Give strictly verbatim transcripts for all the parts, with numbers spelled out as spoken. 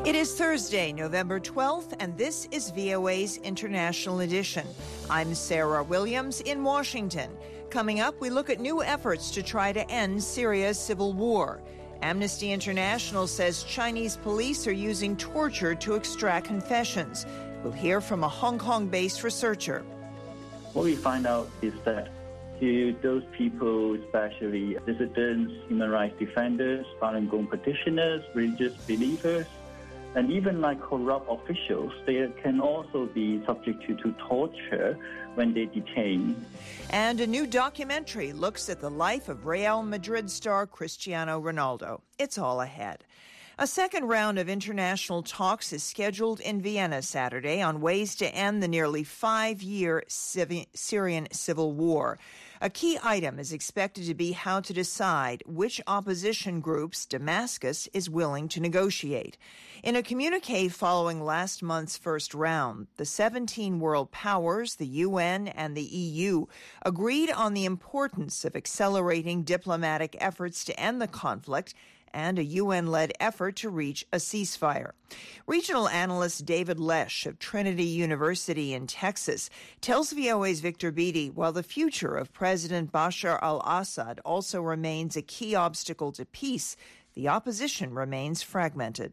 It is Thursday, November twelfth, and this is V O A's International Edition. I'm Sarah Williams in Washington. Coming up, we look at new efforts to try to end Syria's civil war. Amnesty International says Chinese police are using torture to extract confessions. We'll hear from a Hong Kong-based researcher. What we find out is that to those people, especially dissidents, human rights defenders, Falun Gong petitioners, religious believers, and even like corrupt officials, they can also be subjected to torture when they detain. And a new documentary looks at the life of Real Madrid star Cristiano Ronaldo. It's all ahead. A second round of international talks is scheduled in Vienna Saturday on ways to end the nearly five-year Syrian civil war. A key item is expected to be how to decide which opposition groups Damascus is willing to negotiate. In a communique following last month's first round, the seventeen world powers, the U N and the E U, agreed on the importance of accelerating diplomatic efforts to end the conflict and a U N-led effort to reach a ceasefire. Regional analyst David Lesh of Trinity University in Texas tells V O A's Victor Beattie while the future of President Bashar al-Assad also remains a key obstacle to peace, the opposition remains fragmented.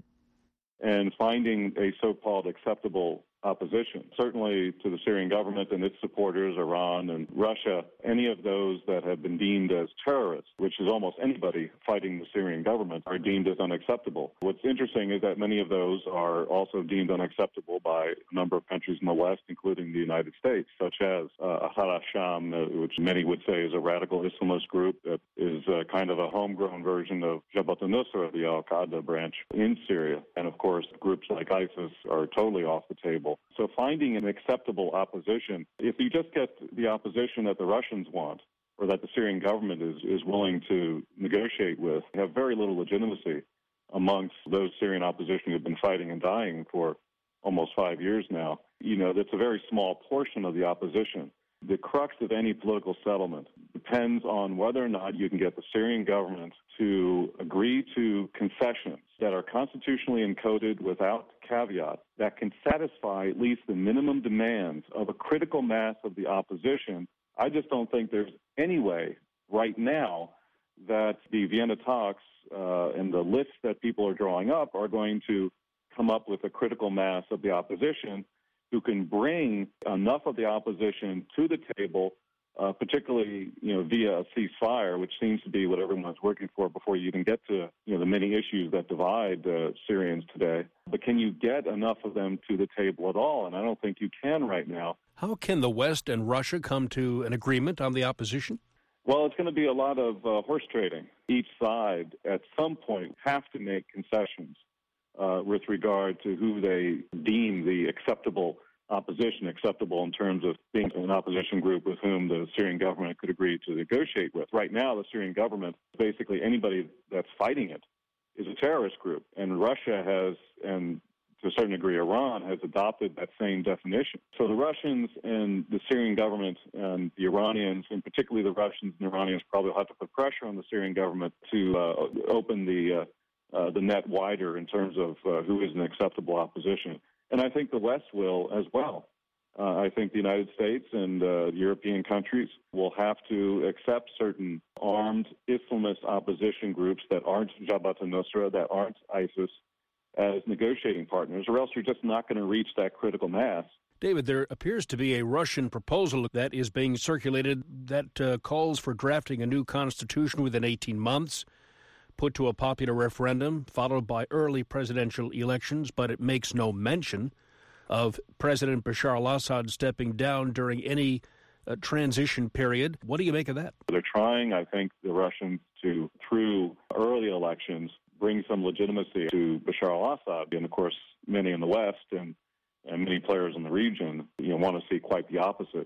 And finding a so-called acceptable opposition, certainly to the Syrian government and its supporters, Iran and Russia, any of those that have been deemed as terrorists, which is almost anybody fighting the Syrian government, are deemed as unacceptable. What's interesting is that many of those are also deemed unacceptable by a number of countries in the West, including the United States, such as uh, Ahrar al-Sham, uh, which many would say is a radical Islamist group that is uh, kind of a homegrown version of Jabhat al-Nusra, the al-Qaeda branch in Syria. And of course, groups like ISIS are totally off the table. So finding an acceptable opposition, if you just get the opposition that the Russians want or that the Syrian government is, is willing to negotiate with, have very little legitimacy amongst those Syrian opposition who have been fighting and dying for almost five years now. You know, that's a very small portion of the opposition. The crux of any political settlement depends on whether or not you can get the Syrian government to agree to concessions that are constitutionally encoded without caveat that can satisfy at least the minimum demands of a critical mass of the opposition. I just don't think there's any way right now that the Vienna talks uh, and the lists that people are drawing up are going to come up with a critical mass of the opposition who can bring enough of the opposition to the table, uh, particularly, you know, via a ceasefire, which seems to be what everyone's working for before you even get to, you know, the many issues that divide uh, Syrians today. But can you get enough of them to the table at all? And I don't think you can right now. How can the West and Russia come to an agreement on the opposition? Well, it's going to be a lot of uh, horse trading. Each side at some point have to make concessions Uh, with regard to who they deem the acceptable opposition, acceptable in terms of being an opposition group with whom the Syrian government could agree to negotiate with. Right now, the Syrian government, basically anybody that's fighting it, is a terrorist group. And Russia has, and to a certain degree Iran, has adopted that same definition. So the Russians and the Syrian government and the Iranians, and particularly the Russians and Iranians, probably will have to put pressure on the Syrian government to uh, open the uh, Uh, the net wider in terms of uh, who is an acceptable opposition. And I think the West will as well. Uh, I think the United States and uh, European countries will have to accept certain armed Islamist opposition groups that aren't Jabhat al-Nusra, that aren't ISIS, as negotiating partners, or else you're just not going to reach that critical mass. David, there appears to be a Russian proposal that is being circulated that uh, calls for drafting a new constitution within eighteen months. Put to a popular referendum, followed by early presidential elections, but it makes no mention of President Bashar al-Assad stepping down during any uh, transition period. What do you make of that? They're trying, I think, the Russians to, through early elections, bring some legitimacy to Bashar al-Assad. And, of course, many in the West and, and many players in the region, you know, want to see quite the opposite.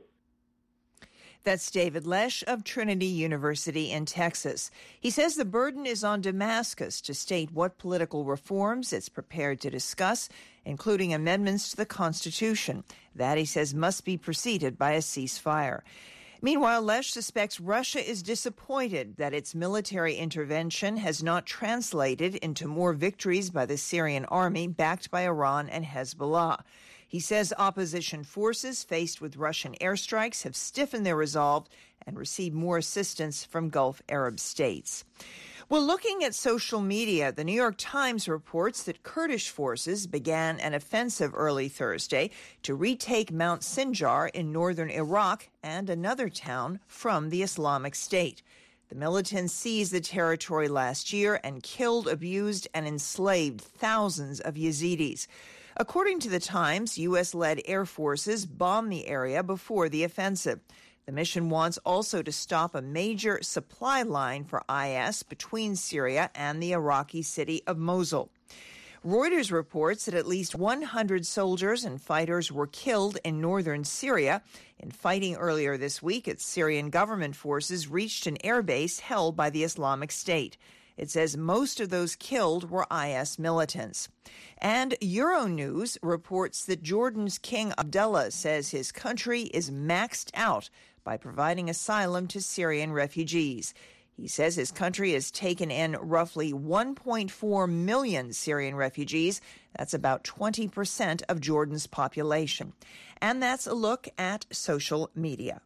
That's David Lesh of Trinity University in Texas. He says the burden is on Damascus to state what political reforms it's prepared to discuss, including amendments to the Constitution. That, he says, must be preceded by a ceasefire. Meanwhile, Lesh suspects Russia is disappointed that its military intervention has not translated into more victories by the Syrian army backed by Iran and Hezbollah. He says opposition forces faced with Russian airstrikes have stiffened their resolve and received more assistance from Gulf Arab states. Well, looking at social media, the New York Times reports that Kurdish forces began an offensive early Thursday to retake Mount Sinjar in northern Iraq and another town from the Islamic State. The militants seized the territory last year and killed, abused, and enslaved thousands of Yazidis. According to the Times, U S-led air forces bombed the area before the offensive. The mission wants also to stop a major supply line for I S between Syria and the Iraqi city of Mosul. Reuters reports that at least one hundred soldiers and fighters were killed in northern Syria in fighting earlier this week as Syrian government forces reached an airbase held by the Islamic State. It says most of those killed were I S militants. And Euronews reports that Jordan's King Abdullah says his country is maxed out by providing asylum to Syrian refugees. He says his country has taken in roughly one point four million Syrian refugees. That's about twenty percent of Jordan's population. And that's a look at social media.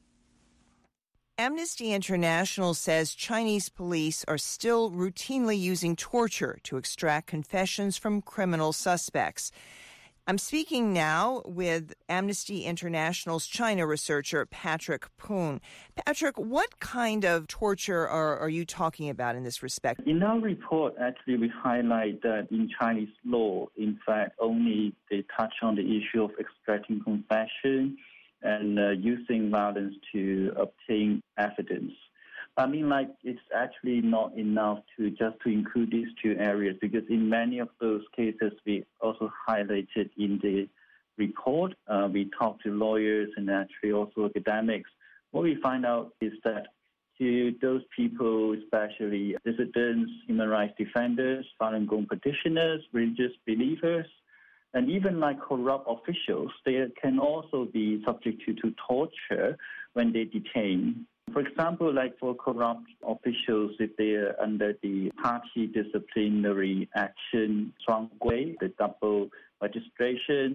Amnesty International says Chinese police are still routinely using torture to extract confessions from criminal suspects. I'm speaking now with Amnesty International's China researcher, Patrick Poon. Patrick, what kind of torture are, are you talking about in this respect? In our report, actually, we highlight that in Chinese law, in fact, only they touch on the issue of extracting confession and uh, using violence to obtain evidence. I mean, like, it's actually not enough to just to include these two areas, because in many of those cases, we also highlighted in the report, uh, we talked to lawyers and actually also academics. What we find out is that to those people, especially dissidents, human rights defenders, Falun Gong petitioners, religious believers, and even like corrupt officials, they can also be subject to, to torture when they detain. For example, like for corrupt officials, if they are under the Party Disciplinary Action Shuanggui, the double registration,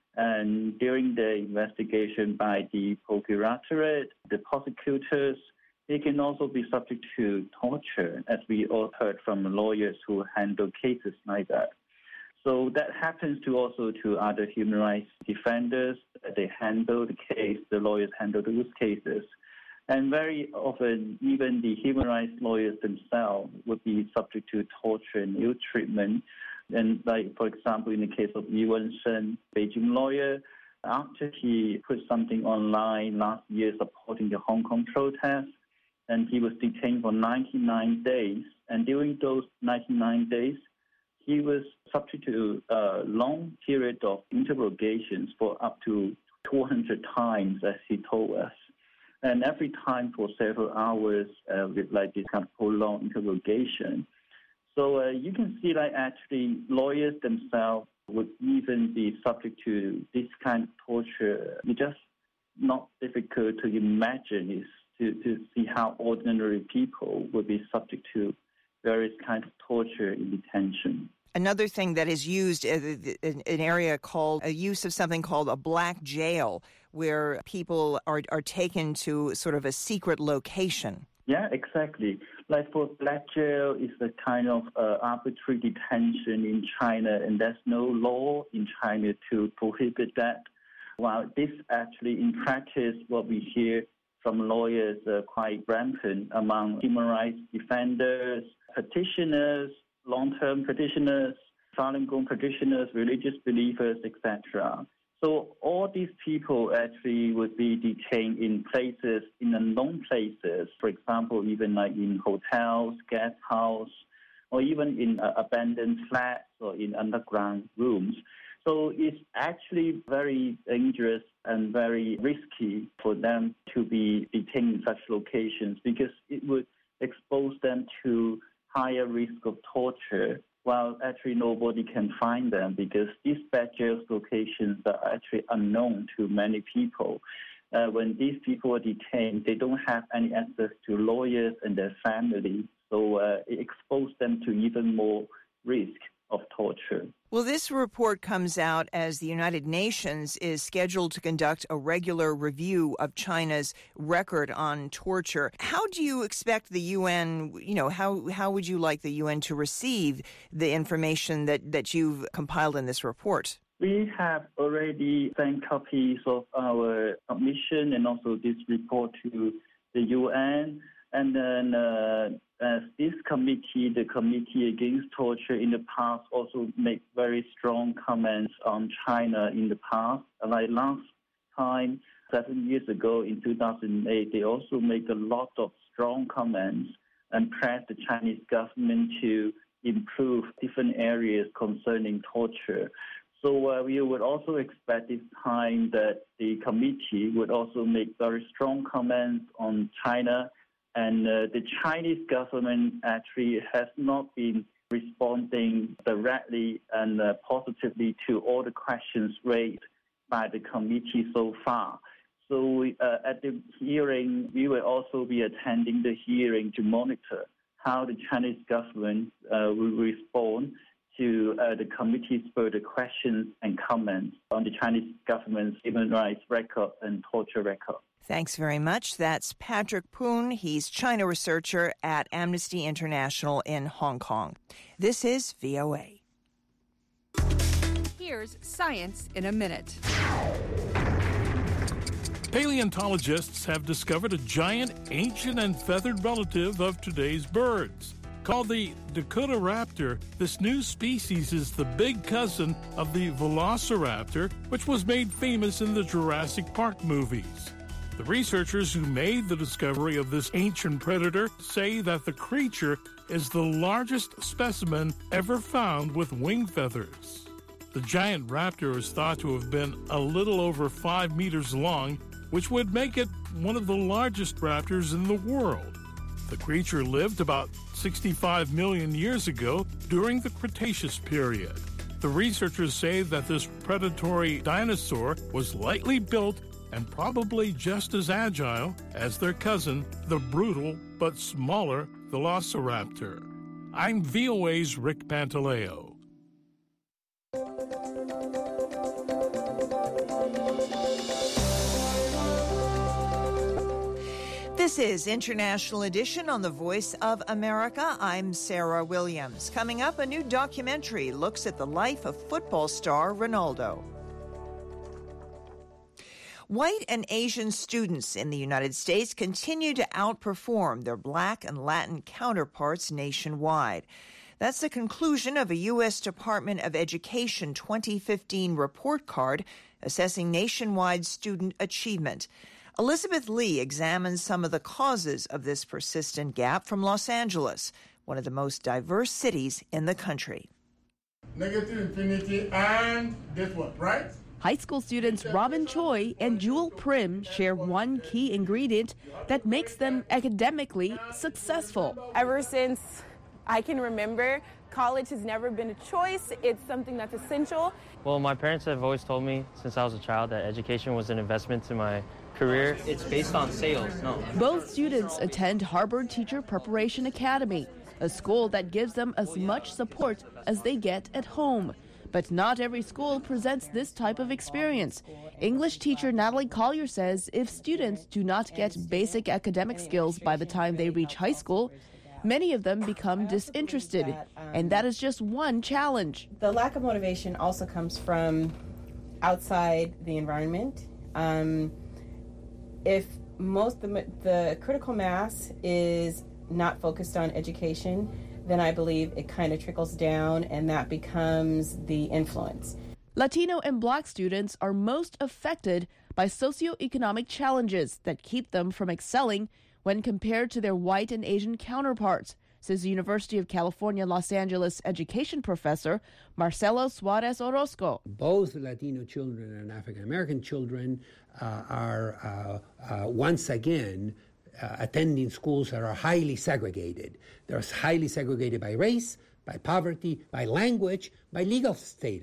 and during the investigation by the procuratorate, the prosecutors, they can also be subject to torture, as we all heard from lawyers who handle cases like that. So that happens to also to other human rights defenders. They handle the case, the lawyers handle those cases. And very often, even the human rights lawyers themselves would be subject to torture and ill treatment. And like, for example, in the case of Yi Wen-sheng, Beijing lawyer, after he put something online last year supporting the Hong Kong protest, and he was detained for ninety-nine days. And during those ninety-nine days, he was subject to a long period of interrogations for up to two hundred times, as he told us. And every time for several hours uh, with like this kind of prolonged interrogation. So uh, you can see like actually lawyers themselves would even be subject to this kind of torture. It's just not difficult to imagine is to, to see how ordinary people would be subject to various kinds of torture in detention. Another thing that is used in an area called a use of something called a black jail, where people are, are taken to sort of a secret location. Yeah, exactly. Like for black jail is a kind of uh, arbitrary detention in China, and there's no law in China to prohibit that. While this actually, in practice, what we hear from lawyers uh, quite rampant among human rights defenders, petitioners, long-term petitioners, Falun Gong petitioners, religious believers, et cetera. So all these people actually would be detained in places, in unknown places, for example, even like in hotels, guest house, or even in uh, abandoned flats or in underground rooms. So it's actually very dangerous and very risky for them to be detained in such locations, because it would expose them to higher risk of torture, while actually nobody can find them, because these bad jail locations are actually unknown to many people. uh, when these people are detained, they don't have any access to lawyers and their family. So uh, it exposed them to even more risk of torture. Well, this report comes out as the United Nations is scheduled to conduct a regular review of China's record on torture. How do you expect the U N, you know, how how would you like the U N to receive the information that, that you've compiled in this report? We have already sent copies of our submission and also this report to the U N. And then uh, as this committee, the Committee Against Torture in the past also made very strong comments on China in the past. Like last time, seven years ago in two thousand eight, they also made a lot of strong comments and pressed the Chinese government to improve different areas concerning torture. So uh, we would also expect this time that the committee would also make very strong comments on China. And uh, the Chinese government actually has not been responding directly and uh, positively to all the questions raised by the committee so far. So uh, at the hearing, we will also be attending the hearing to monitor how the Chinese government uh, will respond to uh, the committee's further questions and comments on the Chinese government's human rights record and torture record. Thanks very much. That's Patrick Poon. He's China researcher at Amnesty International in Hong Kong. This is V O A. Here's Science in a Minute. Paleontologists have discovered a giant, ancient, and feathered relative of today's birds. Called the Dakotaraptor, this new species is the big cousin of the Velociraptor, which was made famous in the Jurassic Park movies. The researchers who made the discovery of this ancient predator say that the creature is the largest specimen ever found with wing feathers. The giant raptor is thought to have been a little over five meters long, which would make it one of the largest raptors in the world. The creature lived about sixty-five million years ago during the Cretaceous period. The researchers say that this predatory dinosaur was lightly built and probably just as agile as their cousin, the brutal but smaller Velociraptor. I'm V O A's Rick Pantaleo. This is International Edition on the Voice of America. I'm Sarah Williams. Coming up, a new documentary looks at the life of football star Ronaldo. White and Asian students in the United States continue to outperform their Black and Latin counterparts nationwide. That's the conclusion of a U S Department of Education twenty fifteen report card assessing nationwide student achievement. Elizabeth Lee examines some of the causes of this persistent gap from Los Angeles, one of the most diverse cities in the country. Negative infinity and this one, right? High school students Robin Choi and Jewel Prim share one key ingredient that makes them academically successful. Ever since I can remember, college has never been a choice. It's something that's essential. Well, my parents have always told me since I was a child that education was an investment to my career. It's based on sales, no. Both students attend Harvard Teacher Preparation Academy, a school that gives them as much support as they get at home. But not every school presents this type of experience. English teacher Natalie Collier says if students do not get basic academic skills by the time they reach high school, many of them become disinterested, and that is just one challenge. The lack of motivation also comes from outside the environment. Um, if most the, the critical mass is not focused on education, then I believe it kind of trickles down and that becomes the influence. Latino and Black students are most affected by socioeconomic challenges that keep them from excelling when compared to their white and Asian counterparts, says the University of California, Los Angeles education professor Marcelo Suarez Orozco. Both Latino children and African American children uh, are uh, uh, once again uh, attending schools that are highly segregated. They're highly segregated by race, by poverty, by language, by legal status.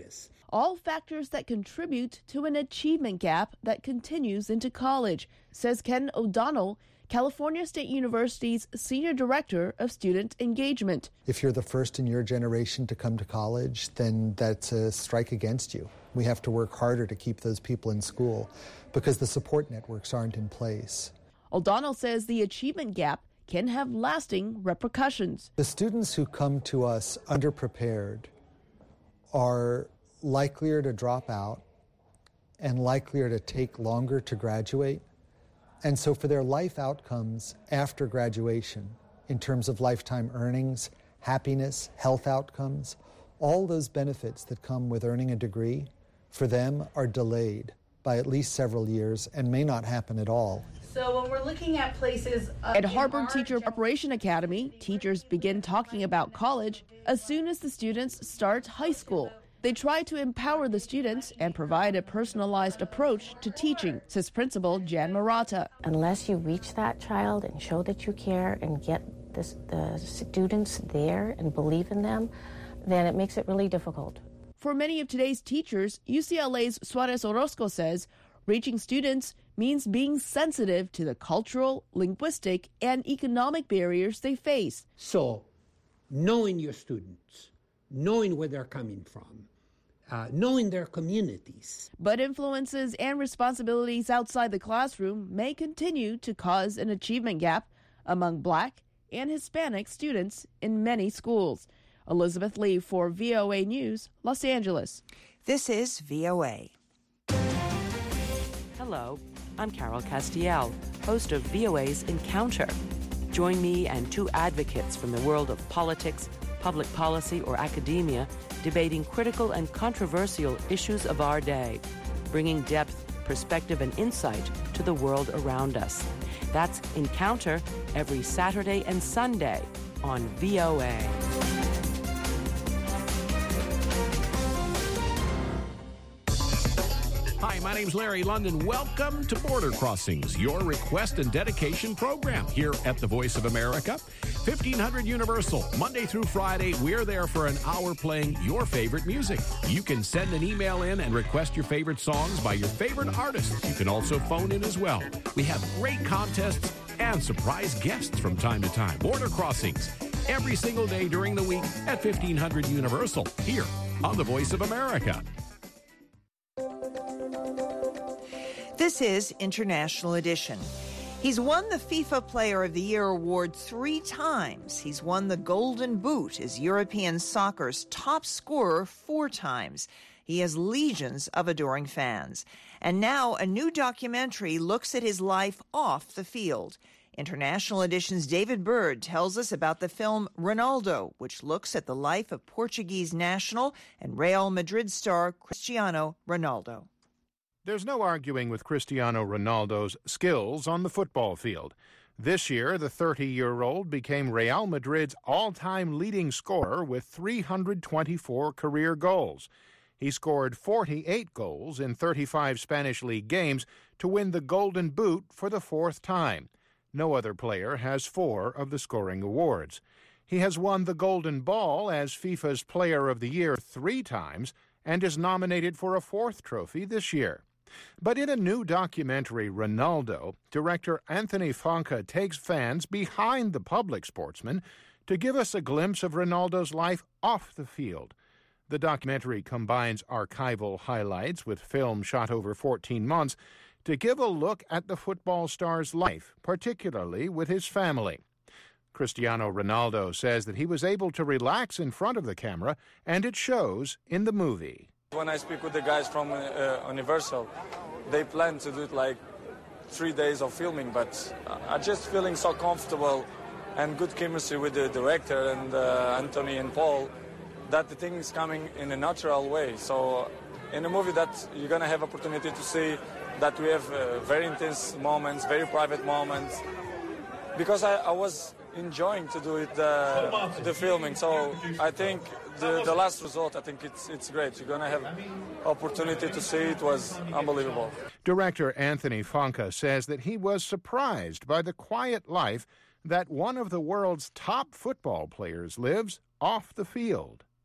all factors that contribute to an achievement gap that continues into college, says Ken O'Donnell, California State University's Senior Director of Student Engagement. If you're the first in your generation to come to college, then that's a strike against you. We have to work harder to keep those people in school because the support networks aren't in place. O'Donnell says the achievement gap can have lasting repercussions. The students who come to us underprepared are likelier to drop out and likelier to take longer to graduate. And so for their life outcomes after graduation, in terms of lifetime earnings, happiness, health outcomes, all those benefits that come with earning a degree, for them are delayed by at least several years and may not happen at all. So when we're looking at places... Uh, at Harvard Teacher Preparation Academy, teachers begin talking about college as soon as the students start high school. They try to empower the students and provide a personalized approach to teaching, says Principal Jan Murata. Unless you reach that child and show that you care and get this, the students there and believe in them, then it makes it really difficult. For many of today's teachers, U C L A's Suarez Orozco says reaching students means being sensitive to the cultural, linguistic, and economic barriers they face. So, knowing your students, knowing where they're coming from, uh, knowing their communities. But influences and responsibilities outside the classroom may continue to cause an achievement gap among Black and Hispanic students in many schools. Elizabeth Lee for V O A News, Los Angeles. This is V O A. Hello, I'm Carol Castiel, host of V O A's Encounter. Join me and two advocates from the world of politics, public policy, or academia debating critical and controversial issues of our day, bringing depth, perspective, and insight to the world around us. That's Encounter every Saturday and Sunday on V O A. Hi, my name's Larry London. Welcome to Border Crossings, your request and dedication program here at the Voice of America. fifteen hundred Universal, Monday through Friday, we're there for an hour playing your favorite music. You can send an email in and request your favorite songs by your favorite artists. You can also phone in as well. We have great contests and surprise guests from time to time. Border Crossings, every single day during the week at fifteen hundred Universal, here on the Voice of America. This is International Edition. He's won the FIFA Player of the Year award three times. He's won the Golden Boot as European soccer's top scorer four times. He has legions of adoring fans. And now a new documentary looks at his life off the field. International Edition's David Bird tells us about the film Ronaldo, which looks at the life of Portuguese national and Real Madrid star Cristiano Ronaldo. There's no arguing with Cristiano Ronaldo's skills on the football field. This year, the thirty-year-old became Real Madrid's all-time leading scorer with three hundred twenty-four career goals. He scored forty-eight goals in thirty-five Spanish League games to win the Golden Boot for the fourth time. No other player has four of the scoring awards. He has won the Golden Ball as FIFA's Player of the Year three times and is nominated for a fourth trophy this year. But in a new documentary, Ronaldo, director Anthony Fonca takes fans behind the public sportsman to give us a glimpse of Ronaldo's life off the field. The documentary combines archival highlights with film shot over fourteen months to give a look at the football star's life, particularly with his family. Cristiano Ronaldo says that he was able to relax in front of the camera, and it shows in the movie. When I speak with the guys from uh, Universal, they plan to do it like three days of filming, but I'm just feeling so comfortable and good chemistry with the director and uh, Anthony and Paul that the thing is coming in a natural way. So in a movie that you're going to have opportunity to see that we have uh, very intense moments, very private moments, because I, I was enjoying to do it, uh, the filming. So I think the, the last result, I think it's it's great. You're going to have opportunity to see it. It was unbelievable. Director Anthony Fonca says that he was surprised by the quiet life that one of the world's top football players lives off the field.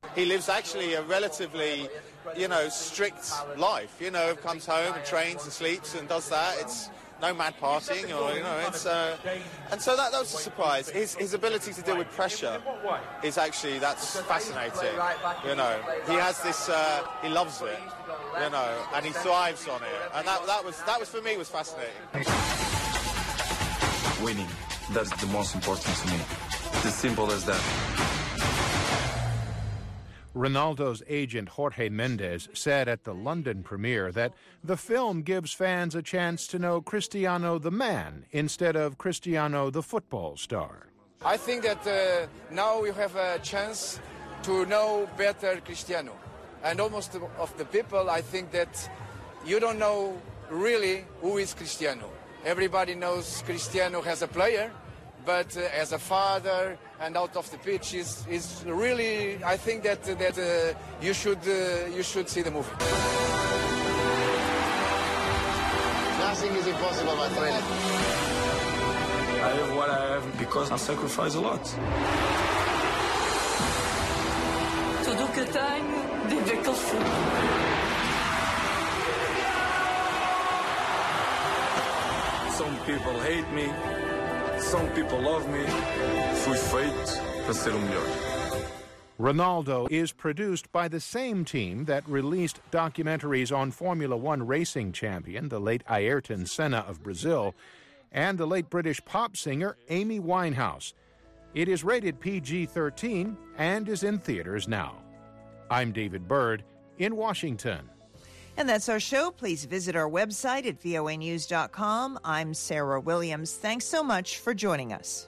He lives actually a relatively, you know, strict life. You know, comes home and trains and sleeps and does that. It's no mad partying, or you know, it's uh, and so that, that was a surprise. His his ability to deal with pressure is actually that's fascinating. You know, he has this, uh, he loves it, you know, and he thrives on it, and that that was that was for me was fascinating. Winning, that's the most important to me. It's as simple as that. Ronaldo's agent Jorge Mendes said at the London premiere that the film gives fans a chance to know Cristiano the man instead of Cristiano the football star. I think that uh, now we have a chance to know better Cristiano. And almost of the people, I think that you don't know really who is Cristiano. Everybody knows Cristiano as a player, but uh, as a father and out of the pitch is is really. I think that that uh, you should uh, you should see the movie. Nothing is impossible, my friend. I have what I have because I sacrifice a lot. Tudo que tenho, vive aquele filme. Some people hate me. Some people love me. Fui feito para ser o melhor. Ronaldo is produced by the same team that released documentaries on Formula One racing champion, the late Ayrton Senna of Brazil, and the late British pop singer Amy Winehouse. It is rated P G thirteen and is in theaters now. I'm David Byrd in Washington. And that's our show. Please visit our website at V O A news dot com. I'm Sarah Williams. Thanks so much for joining us.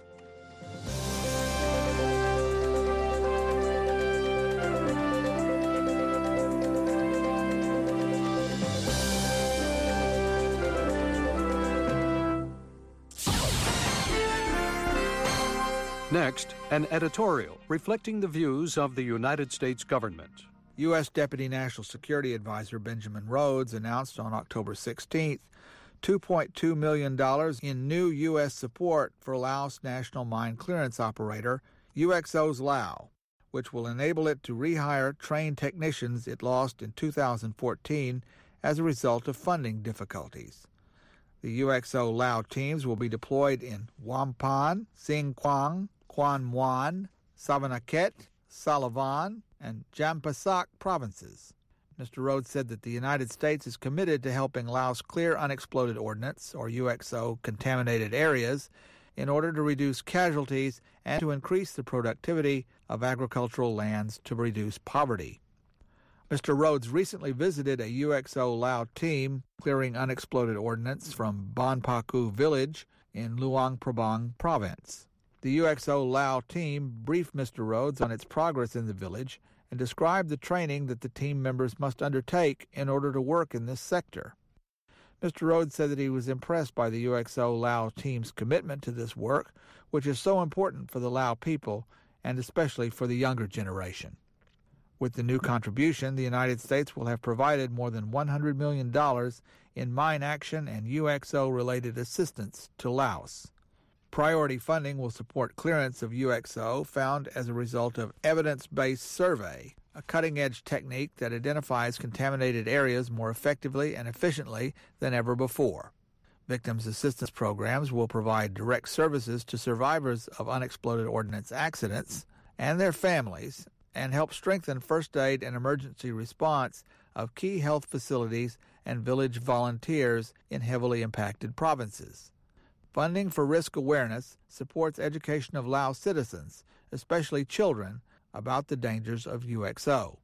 Next, an editorial reflecting the views of the United States government. U S. Deputy National Security Advisor Benjamin Rhodes announced on October sixteenth two point two million dollars in new U S support for Laos National Mine Clearance Operator, U X O's Lao, which will enable it to rehire trained technicians it lost in two thousand fourteen as a result of funding difficulties. The U X O Lao teams will be deployed in Wampan, Sing Kuang, Quan Muan, Savanaket, Salavan, and Jampasak provinces. Mister Rhodes said that the United States is committed to helping Laos clear unexploded ordnance, or U X O, contaminated areas in order to reduce casualties and to increase the productivity of agricultural lands to reduce poverty. Mister Rhodes recently visited a U X O Lao team clearing unexploded ordnance from Bonpaku village in Luang Prabang province. The U X O Lao team briefed Mister Rhodes on its progress in the village and described the training that the team members must undertake in order to work in this sector. Mister Rhodes said that he was impressed by the U X O Lao team's commitment to this work, which is so important for the Lao people and especially for the younger generation. With the new contribution, the United States will have provided more than one hundred million dollars in mine action and U X O-related assistance to Laos. Priority funding will support clearance of U X O found as a result of evidence-based survey, a cutting-edge technique that identifies contaminated areas more effectively and efficiently than ever before. Victims assistance programs will provide direct services to survivors of unexploded ordnance accidents and their families and help strengthen first aid and emergency response of key health facilities and village volunteers in heavily impacted provinces. Funding for risk awareness supports education of Lao citizens, especially children, about the dangers of U X O.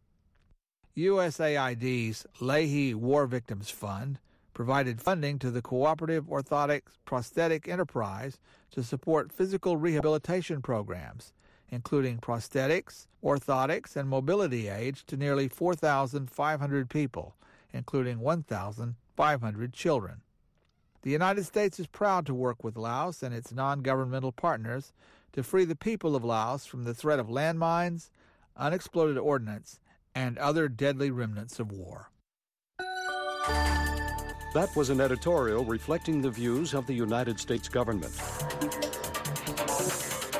U S A I D's Leahy War Victims Fund provided funding to the Cooperative Orthotic Prosthetic Enterprise to support physical rehabilitation programs, including prosthetics, orthotics, and mobility aids to nearly four thousand five hundred people, including one thousand five hundred children. The United States is proud to work with Laos and its non-governmental partners to free the people of Laos from the threat of landmines, unexploded ordnance, and other deadly remnants of war. That was an editorial reflecting the views of the United States government.